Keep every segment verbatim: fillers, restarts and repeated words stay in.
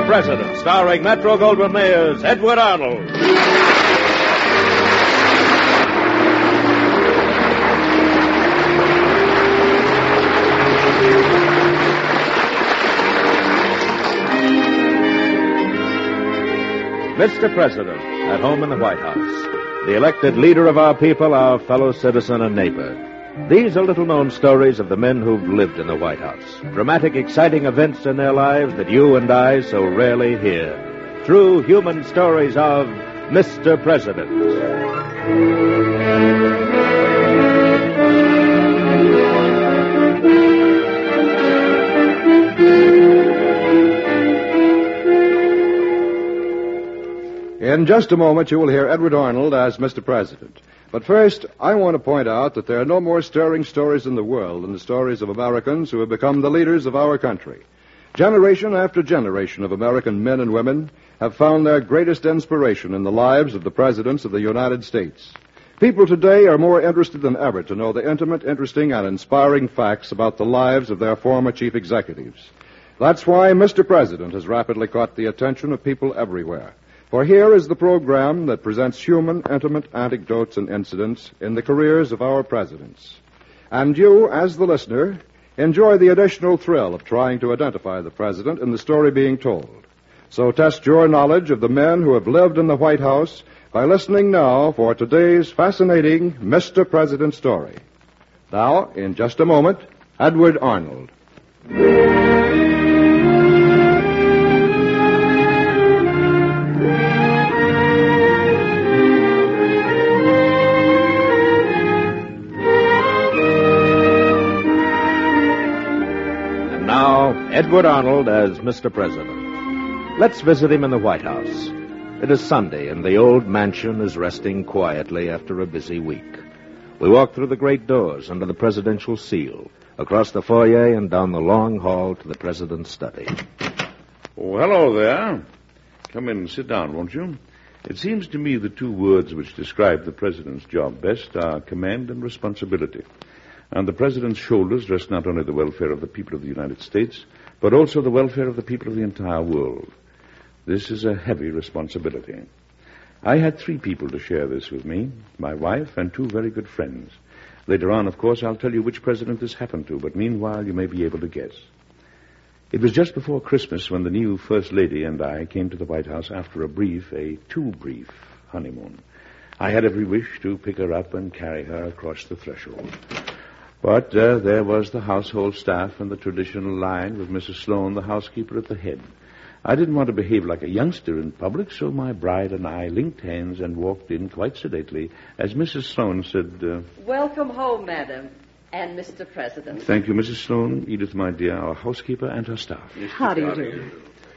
President, starring Metro-Goldwyn-Mayer's Edward Arnold. Mister President, at home in the White House, the elected leader of our people, our fellow citizen and neighbor. These are little-known stories of the men who've lived in the White House. Dramatic, exciting events in their lives that you and I so rarely hear. True human stories of Mister President. In just a moment, you will hear Edward Arnold as Mister President. But first, I want to point out that there are no more stirring stories in the world than the stories of Americans who have become the leaders of our country. Generation after generation of American men and women have found their greatest inspiration in the lives of the presidents of the United States. People today are more interested than ever to know the intimate, interesting, and inspiring facts about the lives of their former chief executives. That's why Mister President has rapidly caught the attention of people everywhere. For here is the program that presents human, intimate anecdotes and incidents in the careers of our presidents. And you, as the listener, enjoy the additional thrill of trying to identify the president in the story being told. So test your knowledge of the men who have lived in the White House by listening now for today's fascinating Mister President story. Now, in just a moment, Edward Arnold. Edward Arnold as Mister President. Let's visit him in the White House. It is Sunday, and the old mansion is resting quietly after a busy week. We walk through the great doors under the presidential seal, across the foyer and down the long hall to the president's study. Oh, hello there. Come in and sit down, won't you? It seems to me the two words which describe the president's job best are command and responsibility. On the president's shoulders rests not only the welfare of the people of the United States, but also the welfare of the people of the entire world. This is a heavy responsibility. I had three people to share this with me, my wife and two very good friends. Later on, of course, I'll tell you which president this happened to, but meanwhile you may be able to guess. It was just before Christmas when the new First Lady and I came to the White House after a brief, a too brief, honeymoon. I had every wish to pick her up and carry her across the threshold. But uh, there was the household staff and the traditional line with Missus Sloan, the housekeeper, at the head. I didn't want to behave like a youngster in public, so my bride and I linked hands and walked in quite sedately as Missus Sloan said, uh, Welcome home, madam, and Mister President. Thank you, Missus Sloan, Edith, my dear, our housekeeper and her staff. How do you do?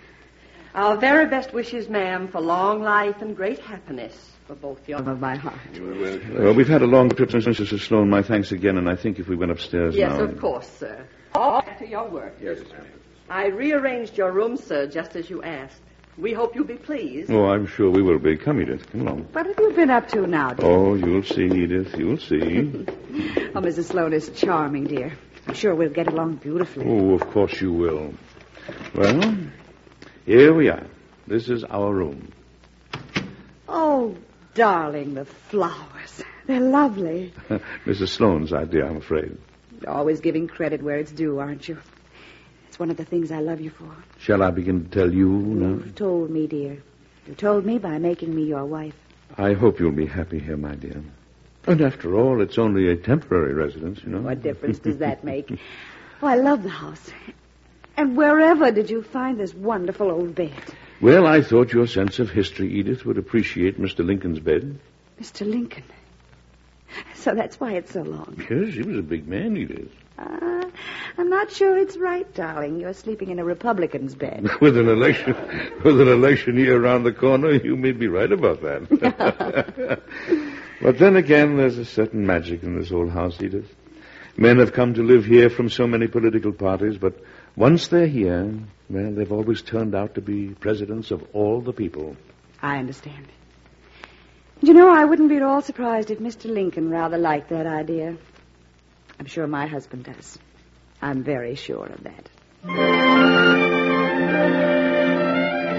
Our very best wishes, ma'am, for long life and great happiness for both you of my heart. Well, we've had a long trip since Missus Sloan. My thanks again, and I think if we went upstairs yes, now... Yes, of course, sir. All to your work. Yes, ma'am. I rearranged your room, sir, just as you asked. We hope you'll be pleased. Oh, I'm sure we will be. Come, Edith. Come along. What have you been up to now, dear? Oh, you'll see, Edith. You'll see. Oh, Missus Sloan is charming, dear. I'm sure we'll get along beautifully. Oh, of course you will. Well, here we are. This is our room. Oh, darling, the flowers. They're lovely. Missus Sloan's idea, I'm afraid. You're always giving credit where it's due, aren't you? It's one of the things I love you for. Shall I begin to tell you now? You've told me, dear. You told me by making me your wife. I hope you'll be happy here, my dear. And after all, it's only a temporary residence, you know. What difference does that make? Oh, I love the house. And wherever did you find this wonderful old bed? Well, I thought your sense of history, Edith, would appreciate Mister Lincoln's bed. Mister Lincoln? So that's why it's so long. Yes, he was a big man, Edith. Uh, I'm not sure it's right, darling. You're sleeping in a Republican's bed. With an election with an election year around the corner, you may be right about that. But then again, there's a certain magic in this old house, Edith. Men have come to live here from so many political parties, but once they're here, well, they've always turned out to be presidents of all the people. I understand. You know, I wouldn't be at all surprised if Mister Lincoln rather liked that idea. I'm sure my husband does. I'm very sure of that.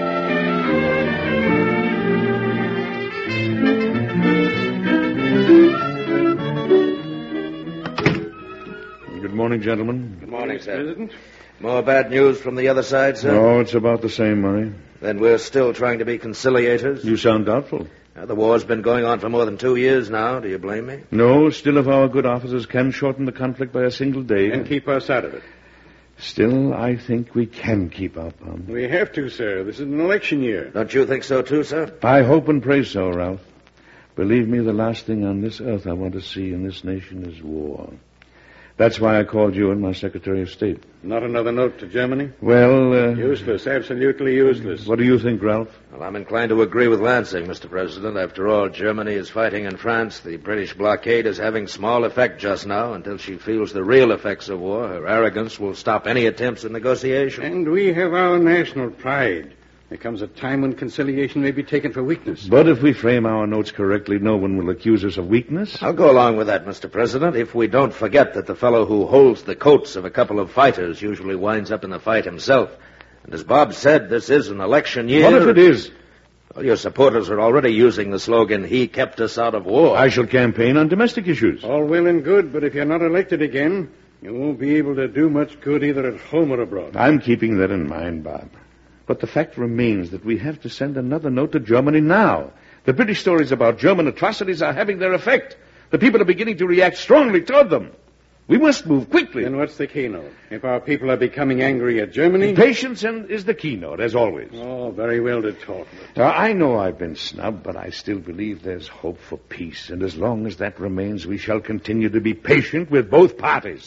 gentlemen. Good morning, sir. President. More bad news from the other side, sir? No, it's about the same, Murray. Then we're still trying to be conciliators? You sound doubtful. Now, the war's been going on for more than two years now. Do you blame me? No, still if our good officers can shorten the conflict by a single day. And keep us out of it. Still, I think we can keep up on. We have to, sir. This is an election year. Don't you think so, too, sir? I hope and pray so, Ralph. Believe me, the last thing on this earth I want to see in this nation is war. That's why I called you and my Secretary of State. Not another note to Germany? Well, uh... Useless, absolutely useless. What do you think, Ralph? Well, I'm inclined to agree with Lansing, Mister President. After all, Germany is fighting in France. The British blockade is having small effect just now. Until she feels the real effects of war, her arrogance will stop any attempts at negotiation. And we have our national pride. There comes a time when conciliation may be taken for weakness. But if we frame our notes correctly, no one will accuse us of weakness. I'll go along with that, Mister President, if we don't forget that the fellow who holds the coats of a couple of fighters usually winds up in the fight himself. And as Bob said, this is an election year. What if it is? Well, your supporters are already using the slogan, "He kept us out of war." I shall campaign on domestic issues. All well and good, but if you're not elected again, you won't be able to do much good either at home or abroad. I'm keeping that in mind, Bob. But the fact remains that we have to send another note to Germany now. The British stories about German atrocities are having their effect. The people are beginning to react strongly toward them. We must move quickly. Then what's the keynote? If our people are becoming angry at Germany... Patience and is the keynote, as always. Oh, very well to talk of it. Uh, I know I've been snubbed, but I still believe there's hope for peace. And as long as that remains, we shall continue to be patient with both parties.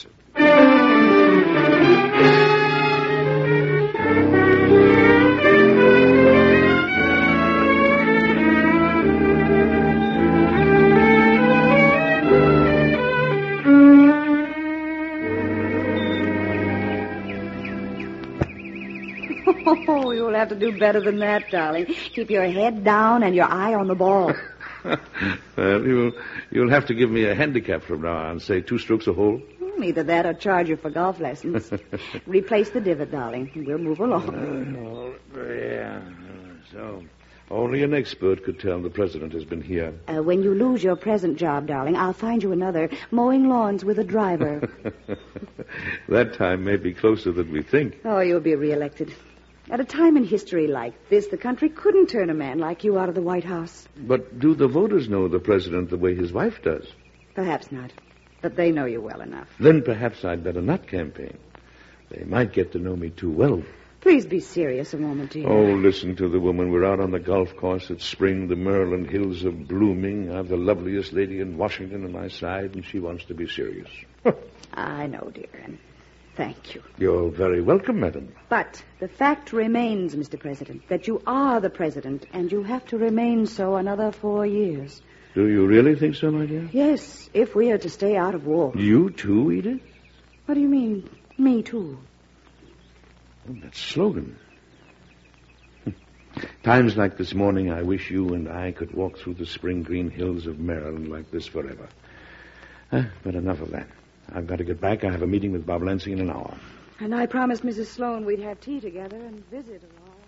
Oh, you'll have to do better than that, darling. Keep your head down and your eye on the ball. Well, you'll, you'll have to give me a handicap from now on, say two strokes a hole. Either that or charge you for golf lessons. Replace the divot, darling. We'll move along. Uh, yeah. So, only an expert could tell the president has been here. Uh, when you lose your present job, darling, I'll find you another, mowing lawns with a driver. That time may be closer than we think. Oh, you'll be reelected. At a time in history like this, the country couldn't turn a man like you out of the White House. But do the voters know the president the way his wife does? Perhaps not. But they know you well enough. Then perhaps I'd better not campaign. They might get to know me too well. Please be serious a moment, dear. Oh, listen to the woman. We're out on the golf course. It's spring. The Maryland hills are blooming. I have the loveliest lady in Washington on my side, and she wants to be serious. I know, dear, and thank you. You're very welcome, madam. But the fact remains, Mister President, that you are the president, and you have to remain so another four years. Do you really think so, my dear? Yes, if we are to stay out of war. You too, Edith? What do you mean, me too? Oh, that slogan. Times like this morning, I wish you and I could walk through the spring green hills of Maryland like this forever. Uh, but enough of that. I've got to get back. I have a meeting with Bob Lansing in an hour. And I promised Missus Sloan we'd have tea together and visit a while.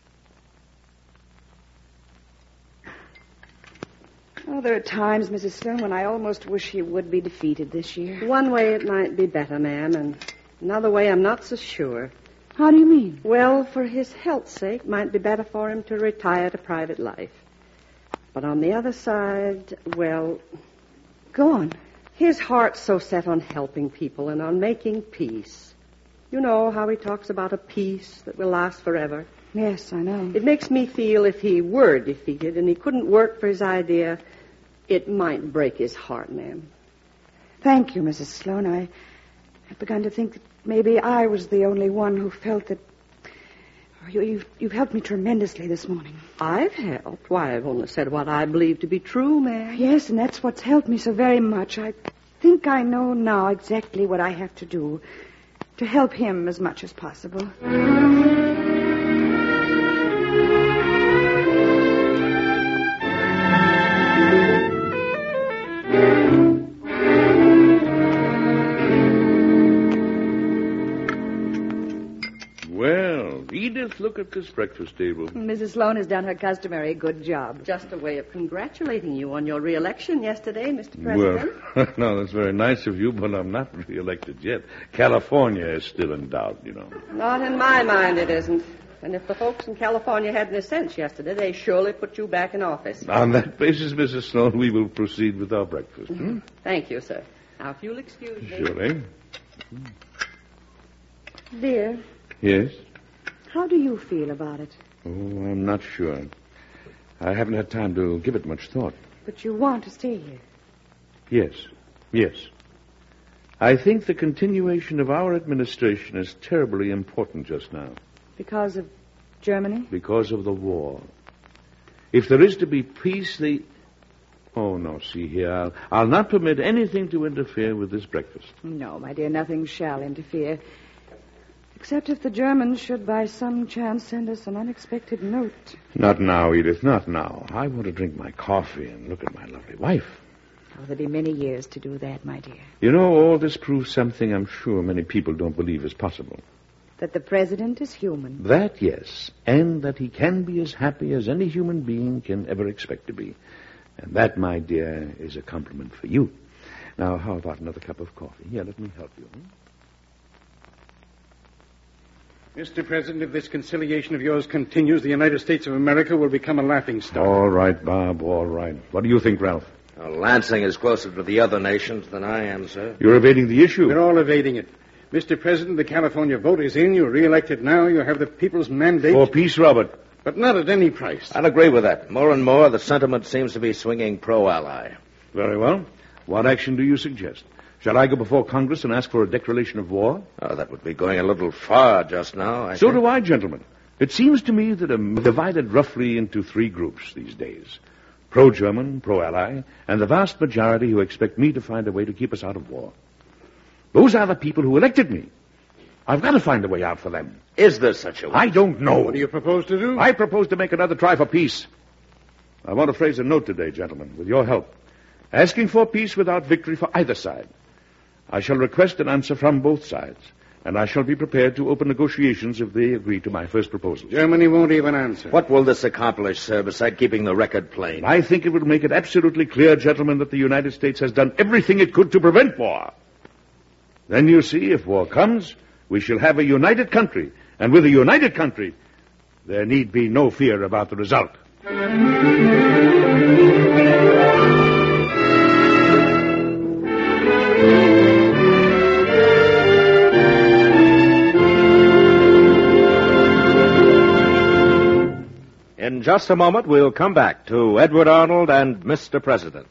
Oh, there are times, Missus Sloan, when I almost wish he would be defeated this year. One way it might be better, ma'am, and another way I'm not so sure. How do you mean? Well, for his health's sake, it might be better for him to retire to private life. But on the other side, well... Go on. His heart's so set on helping people and on making peace. You know how he talks about a peace that will last forever. Yes, I know. It makes me feel if he were defeated and he couldn't work for his idea, it might break his heart, ma'am. Thank you, Missus Sloan. I have begun to think that maybe I was the only one who felt that... Oh, you, you've, you've helped me tremendously this morning. I've helped? Why, I've only said what I believe to be true, ma'am. Yes, and that's what's helped me so very much. I think I know now exactly what I have to do to help him as much as possible. Well, Edith look at this breakfast table. Missus Sloan has done her customary good job. Just a way of congratulating you on your re-election yesterday, Mister President. Well, no, that's very nice of you, but I'm not re-elected yet. California is still in doubt, you know. Not in my mind, it isn't. And if the folks in California had any sense yesterday, they surely put you back in office. On that basis, Missus Sloan, we will proceed with our breakfast. Hmm? Thank you, sir. Now, if you'll excuse me. Surely. Dear, Yes? how do you feel about it? Oh, I'm not sure. I haven't had time to give it much thought. But you want to stay here. Yes. Yes. I think the continuation of our administration is terribly important just now. Because of Germany? Because of the war. If there is to be peace, the... Oh, no, see here. I'll, I'll not permit anything to interfere with this breakfast. No, my dear, nothing shall interfere. Except if the Germans should by some chance send us an unexpected note. Not now, Edith, not now. I want to drink my coffee and look at my lovely wife. Oh, there'll be many years to do that, my dear. You know, all this proves something I'm sure many people don't believe is possible. That the president is human. That, yes. And that he can be as happy as any human being can ever expect to be. And that, my dear, is a compliment for you. Now, how about another cup of coffee? Here, let me help you. Hmm? Mister President, if this conciliation of yours continues, the United States of America will become a laughingstock. All right, Bob, all right. What do you think, Ralph? Well, Lansing is closer to the other nations than I am, sir. You're evading the issue. We're all evading it. Mister President, the California vote is in. You're re-elected now. You have the people's mandate. For peace, Robert. But not at any price. I'll agree with that. More and more, the sentiment seems to be swinging pro-ally. Very well. What action do you suggest? Shall I go before Congress and ask for a declaration of war? Oh, that would be going a little far just now, I So think. do I, gentlemen. It seems to me that I'm divided roughly into three groups these days. Pro-German, pro-ally, and the vast majority who expect me to find a way to keep us out of war. Those are the people who elected me. I've got to find a way out for them. Is there such a way? I don't know. What do you propose to do? I propose to make another try for peace. I want to phrase a note today, gentlemen, with your help, asking for peace without victory for either side. I shall request an answer from both sides, and I shall be prepared to open negotiations if they agree to my first proposal. Germany won't even answer. What will this accomplish, sir, beside keeping the record plain? I think it will make it absolutely clear, gentlemen, that the United States has done everything it could to prevent war. Then you see, if war comes, we shall have a united country, and with a united country, there need be no fear about the result. In just a moment, we'll come back to Edward Arnold and Mister President.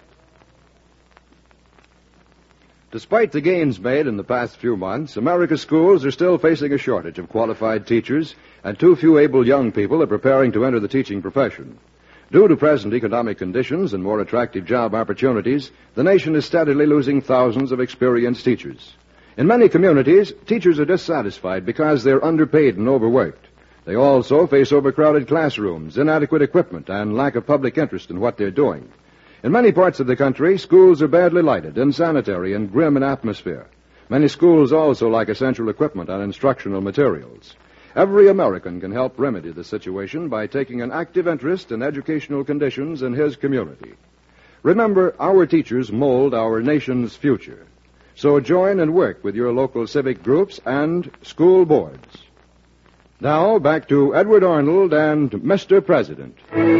Despite the gains made in the past few months, America's schools are still facing a shortage of qualified teachers, and too few able young people are preparing to enter the teaching profession. Due to present economic conditions and more attractive job opportunities, the nation is steadily losing thousands of experienced teachers. In many communities, teachers are dissatisfied because they're underpaid and overworked. They also face overcrowded classrooms, inadequate equipment, and lack of public interest in what they're doing. In many parts of the country, schools are badly lighted, unsanitary, and grim in atmosphere. Many schools also lack essential equipment and instructional materials. Every American can help remedy the situation by taking an active interest in educational conditions in his community. Remember, our teachers mold our nation's future. So join and work with your local civic groups and school boards. Now, back to Edward Arnold and Mister President.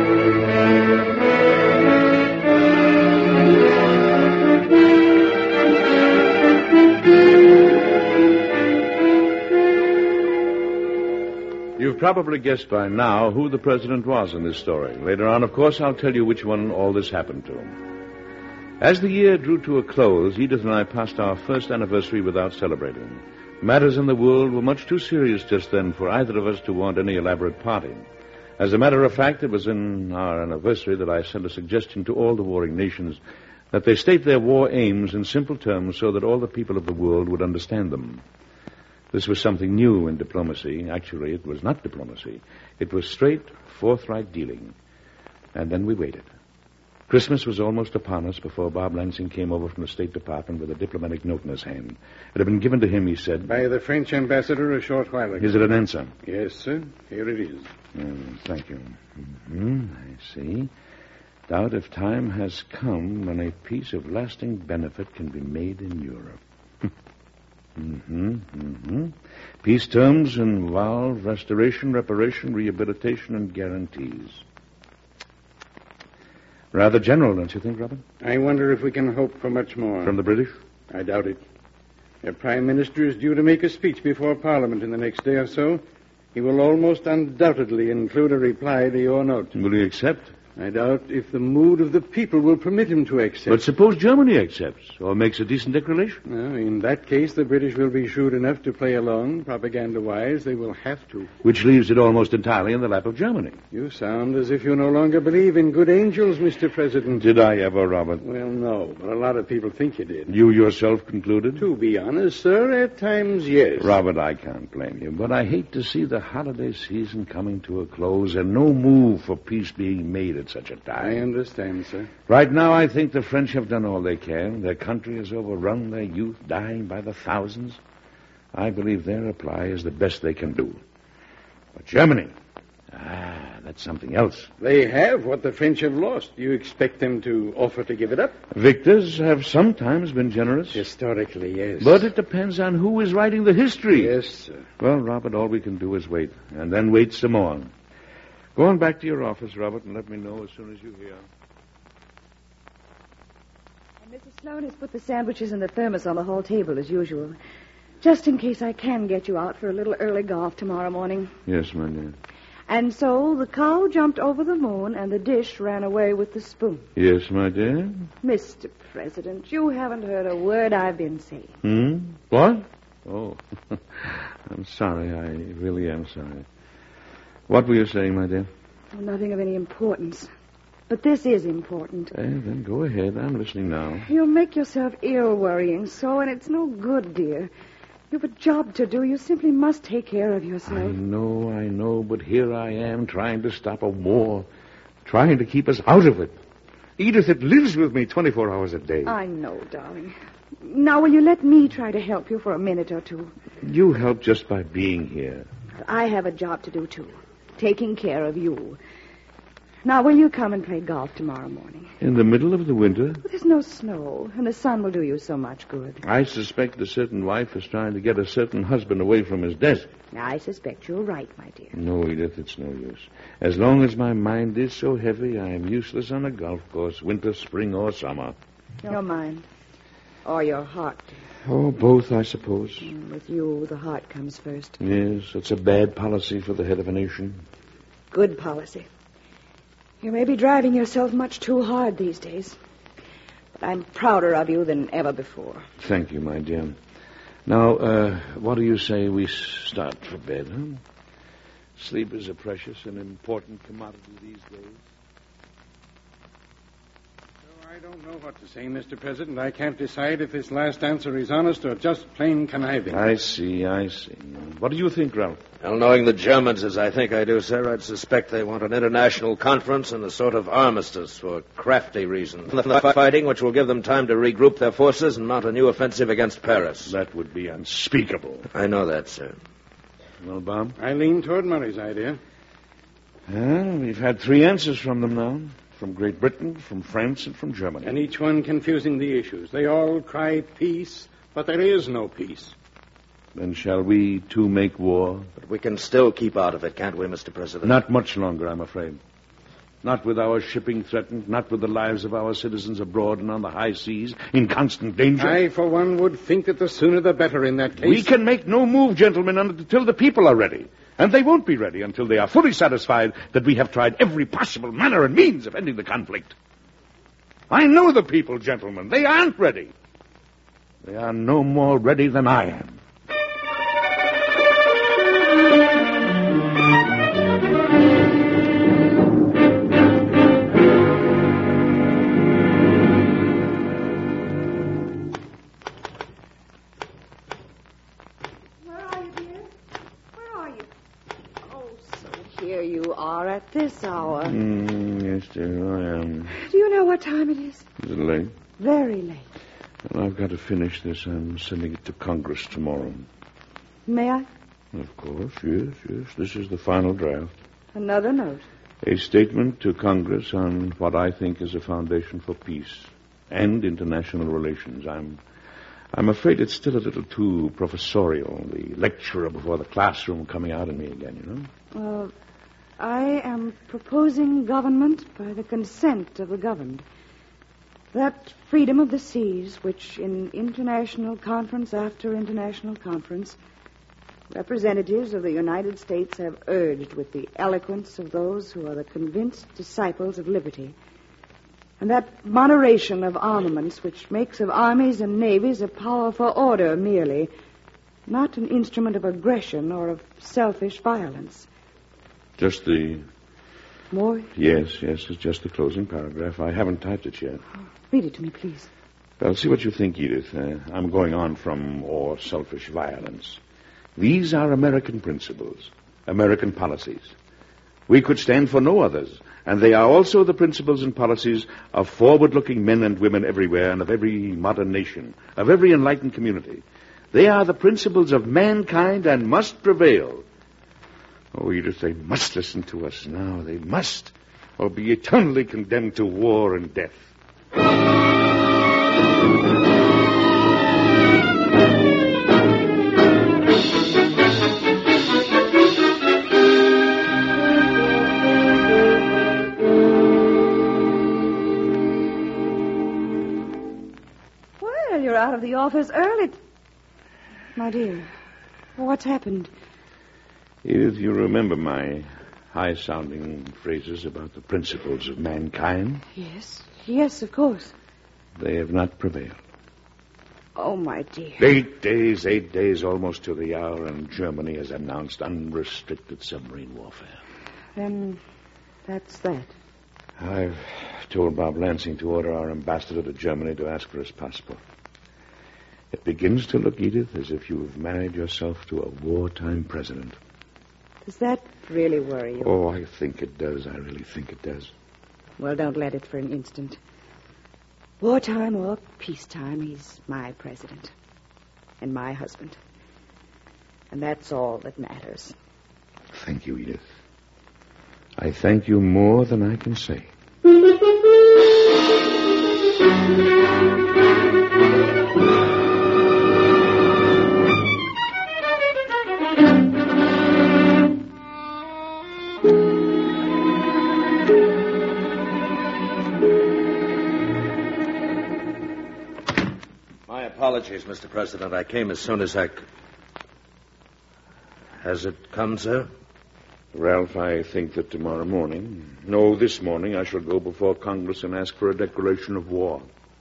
You've probably guessed by now who the president was in this story. Later on, of course, I'll tell you which one all this happened to. As the year drew to a close, Edith and I passed our first anniversary without celebrating. Matters in the world were much too serious just then for either of us to want any elaborate party. As a matter of fact, it was in our anniversary that I sent a suggestion to all the warring nations that they state their war aims in simple terms so that all the people of the world would understand them. This was something new in diplomacy. Actually, it was not diplomacy. It was straight, forthright dealing. And then we waited. Christmas was almost upon us before Bob Lansing came over from the State Department with a diplomatic note in his hand. It had been given to him, he said. By the French ambassador a short while ago. Is it an answer? Yes, sir. Here it is. Mm, thank you. Mm-hmm, I see. Doubt if time has come when a peace of lasting benefit can be made in Europe. mm-hmm, mm-hmm. Peace terms involve restoration, reparation, rehabilitation, and guarantees. Rather general, don't you think, Robert? I wonder if we can hope for much more. From the British? I doubt it. Their Prime Minister is due to make a speech before Parliament in the next day or so. He will almost undoubtedly include a reply to your note. Will he accept? I doubt if the mood of the people will permit him to accept. But suppose Germany accepts or makes a decent declaration? Well, in that case, the British will be shrewd enough to play along. Propaganda-wise, they will have to. Which leaves it almost entirely in the lap of Germany. You sound as if you no longer believe in good angels, Mister President. Did I ever, Robert? Well, no, but a lot of people think you did. You yourself concluded? To be honest, sir, at times, yes. Robert, I can't blame you, but I hate to see the holiday season coming to a close and no move for peace being made at such a time. I understand, sir. Right now, I think the French have done all they can. Their country is overrun, their youth dying by the thousands. I believe their reply is the best they can do. But Germany, ah, that's something else. They have what the French have lost. You expect them to offer to give it up? Victors have sometimes been generous. Historically, yes. But it depends on who is writing the history. Yes, sir. Well, Robert, all we can do is wait, and then wait some more. Go on back to your office, Robert, and let me know as soon as you hear. And Missus Sloan has put the sandwiches in the thermos on the hall table as usual, just in case I can get you out for a little early golf tomorrow morning. Yes, my dear. And so the cow jumped over the moon and the dish ran away with the spoon. Yes, my dear. Mister President, you haven't heard a word I've been saying. Hmm? What? Oh, I'm sorry. I really am sorry. What were you saying, my dear? Oh, nothing of any importance. But this is important. Eh, then go ahead. I'm listening now. You'll make yourself ill worrying so, and it's no good, dear. You have a job to do. You simply must take care of yourself. I know, I know, but here I am trying to stop a war, trying to keep us out of it. Edith, it lives with me twenty-four hours a day. I know, darling. Now, will you let me try to help you for a minute or two? You help just by being here. I have a job to do, too. Taking care of you. Now, will you come and play golf tomorrow morning? In the middle of the winter? There's no snow, and the sun will do you so much good. I suspect a certain wife is trying to get a certain husband away from his desk. I suspect you're right, my dear. No, Edith, it's no use. As long as my mind is so heavy, I am useless on a golf course, winter, spring, or summer. Your mind. Or your heart. Oh, both, I suppose. Mm, with you, the heart comes first. Yes, it's a bad policy for the head of a nation. Good policy. You may be driving yourself much too hard these days. But I'm prouder of you than ever before. Thank you, my dear. Now, uh, what do you say we start for bed, huh? Sleep is a precious and important commodity these days. I don't know what to say, Mister President. I can't decide if this last answer is honest or just plain conniving. I see, I see. What do you think, Ralph? Well, knowing the Germans as I think I do, sir, I'd suspect they want an international conference and a sort of armistice for crafty reasons. The fighting which will give them time to regroup their forces and mount a new offensive against Paris. That would be unspeakable. I know that, sir. Well, Bob? I lean toward Murray's idea. Well, we've had three answers from them now. From Great Britain, from France, and from Germany. And each one confusing the issues. They all cry peace, but there is no peace. Then shall we, too, make war? But we can still keep out of it, can't we, Mister President? Not much longer, I'm afraid. Not with our shipping threatened, not with the lives of our citizens abroad and on the high seas, in constant danger. I, for one, would think that the sooner the better in that case. We can make no move, gentlemen, until the people are ready. And they won't be ready until they are fully satisfied that we have tried every possible manner and means of ending the conflict. I know the people, gentlemen. They aren't ready. They are no more ready than I am. Here you are at this hour. Mm, yes, dear, I am. Do you know what time it is? Is it late? Very late. Well, I've got to finish this. I'm sending it to Congress tomorrow. May I? Of course, yes, yes. This is the final draft. Another note. A statement to Congress on what I think is a foundation for peace and international relations. I'm I'm afraid it's still a little too professorial, the lecturer before the classroom coming out in me again, you know? Uh, I am proposing government by the consent of the governed. That freedom of the seas, which in international conference after international conference, representatives of the United States have urged with the eloquence of those who are the convinced disciples of liberty. And that moderation of armaments which makes of armies and navies a power for order merely, not an instrument of aggression or of selfish violence. Just the... More? Yes, yes, it's just the closing paragraph. I haven't typed it yet. Oh, read it to me, please. Well, see what you think, Edith. Uh, I'm going on from or selfish violence. These are American principles, American policies. We could stand for no others, and they are also the principles and policies of forward-looking men and women everywhere and of every modern nation, of every enlightened community. They are the principles of mankind and must prevail. Oh, Edith, they must listen to us now. They must, or be eternally condemned to war and death. Well, you're out of the office early. My dear, what's happened? Edith, you remember my high-sounding phrases about the principles of mankind? Yes, yes, of course. They have not prevailed. Oh, my dear. Eight days, eight days almost to the hour, and Germany has announced unrestricted submarine warfare. Then that's that. I've told Bob Lansing to order our ambassador to Germany to ask for his passport. It begins to look, Edith, as if you've married yourself to a wartime president. Does that really worry you? Oh, I think it does. I really think it does. Well, don't let it for an instant. Wartime or peacetime, he's my president. And my husband. And that's all that matters. Thank you, Edith. I thank you more than I can say. My apologies, Mister President. I came as soon as I could. Has it come, sir? Ralph, I think that tomorrow morning, no, this morning, I shall go before Congress and ask for a declaration of war.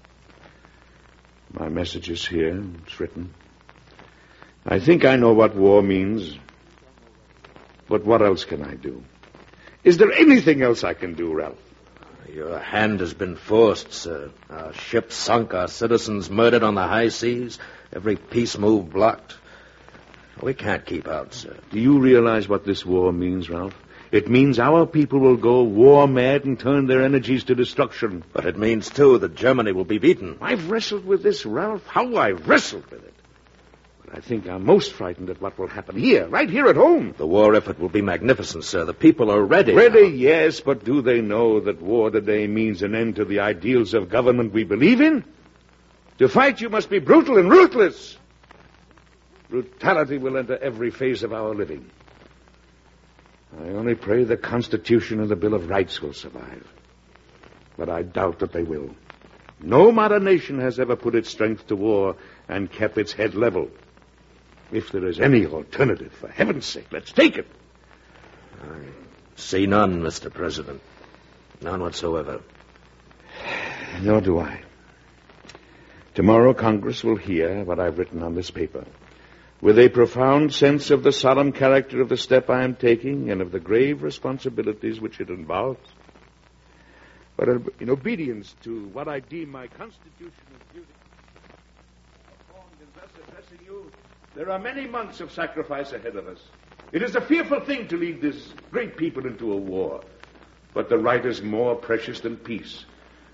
My message is here. It's written. I think I know what war means. But what else can I do? Is there anything else I can do, Ralph? Your hand has been forced, sir. Our ships sunk, our citizens murdered on the high seas, every peace move blocked. We can't keep out, sir. Do you realize what this war means, Ralph? It means our people will go war-mad and turn their energies to destruction. But it means, too, that Germany will be beaten. I've wrestled with this, Ralph. How I've wrestled with it. But I think I'm most frightened at what will happen here, right here at home. The war effort will be magnificent, sir. The people are ready. Ready, now. yes, but do they know that war today means an end to the ideals of government we believe in? To fight, you must be brutal and ruthless. Brutality will enter every phase of our living. I only pray the Constitution and the Bill of Rights will survive. But I doubt that they will. No modern nation has ever put its strength to war and kept its head level. If there is any alternative, for heaven's sake, let's take it. I see none, Mister President. None whatsoever. Nor do I. Tomorrow, Congress will hear what I've written on this paper. With a profound sense of the solemn character of the step I am taking and of the grave responsibilities which it involves, but in obedience to what I deem my constitutional duty, informed in thus addressing you, there are many months of sacrifice ahead of us. It is a fearful thing to lead this great people into a war, but the right is more precious than peace.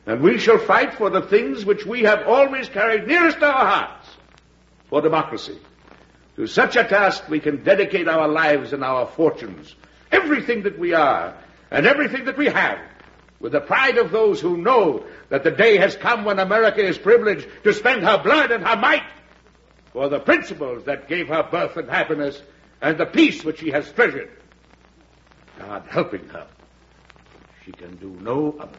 And we shall fight for the things which we have always carried nearest our hearts, for democracy. To such a task we can dedicate our lives and our fortunes, everything that we are and everything that we have, with the pride of those who know that the day has come when America is privileged to spend her blood and her might for the principles that gave her birth and happiness and the peace which she has treasured. God helping her, she can do no other.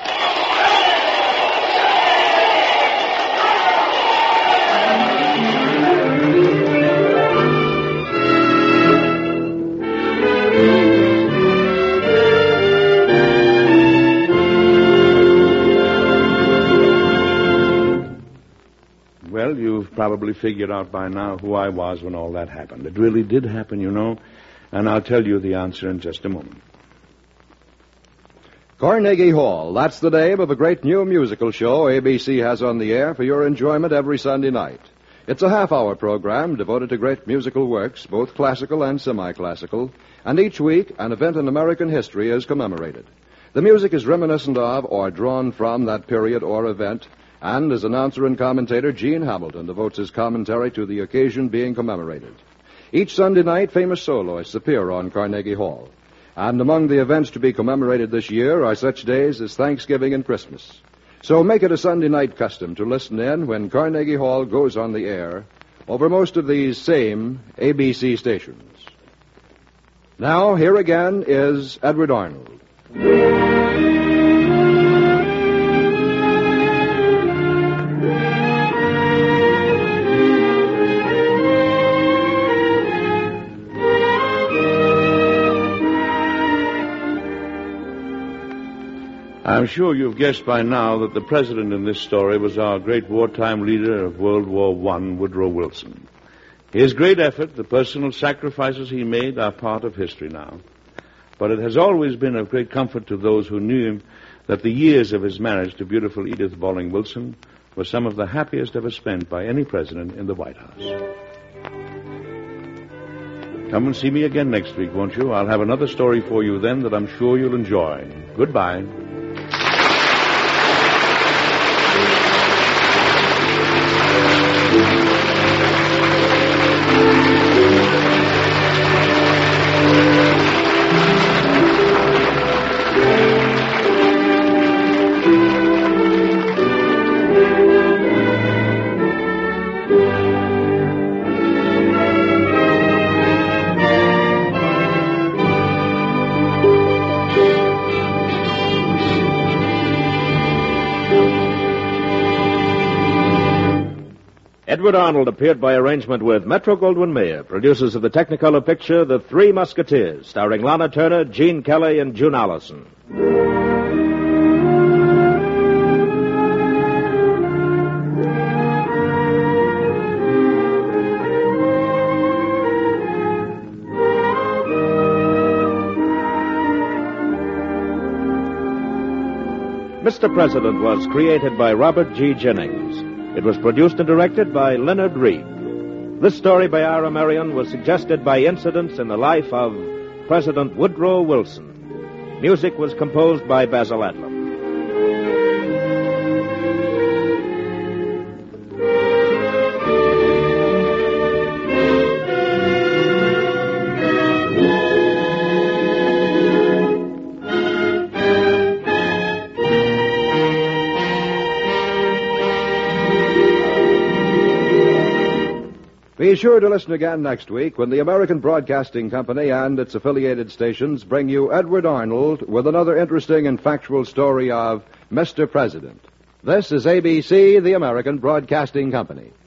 Well, you've probably figured out by now who I was when all that happened. It really did happen, you know, and I'll tell you the answer in just a moment. Carnegie Hall, that's the name of a great new musical show A B C has on the air for your enjoyment every Sunday night. It's a half-hour program devoted to great musical works, both classical and semi-classical, and each week an event in American history is commemorated. The music is reminiscent of or drawn from that period or event, and as announcer and commentator, Gene Hamilton devotes his commentary to the occasion being commemorated. Each Sunday night, famous soloists appear on Carnegie Hall. And among the events to be commemorated this year are such days as Thanksgiving and Christmas. So make it a Sunday night custom to listen in when Carnegie Hall goes on the air over most of these same A B C stations. Now, here again is Edward Arnold. I'm sure you've guessed by now that the president in this story was our great wartime leader of World War One, Woodrow Wilson. His great effort, the personal sacrifices he made, are part of history now. But it has always been of great comfort to those who knew him that the years of his marriage to beautiful Edith Bowling Wilson were some of the happiest ever spent by any president in the White House. Come and see me again next week, won't you? I'll have another story for you then that I'm sure you'll enjoy. Goodbye. Edward Arnold appeared by arrangement with Metro-Goldwyn-Mayer, producers of the Technicolor picture The Three Musketeers, starring Lana Turner, Gene Kelly, and June Allison. Mister President was created by Robert G. Jennings. It was produced and directed by Leonard Reed. This story by Ira Marion was suggested by incidents in the life of President Woodrow Wilson. Music was composed by Basil Adlam. Be sure to listen again next week when the American Broadcasting Company and its affiliated stations bring you Edward Arnold with another interesting and factual story of Mister President. This is A B C, the American Broadcasting Company.